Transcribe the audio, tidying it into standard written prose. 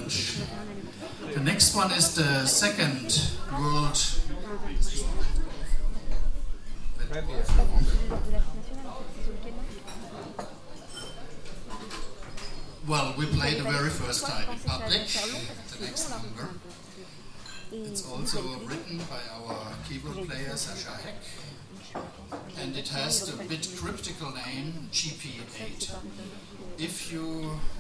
much. The next one is the second world. Well, we played the very first time in public, the next number. It's also written by our keyboard player Sascha Heck, and it has the bit cryptical name GP8. If you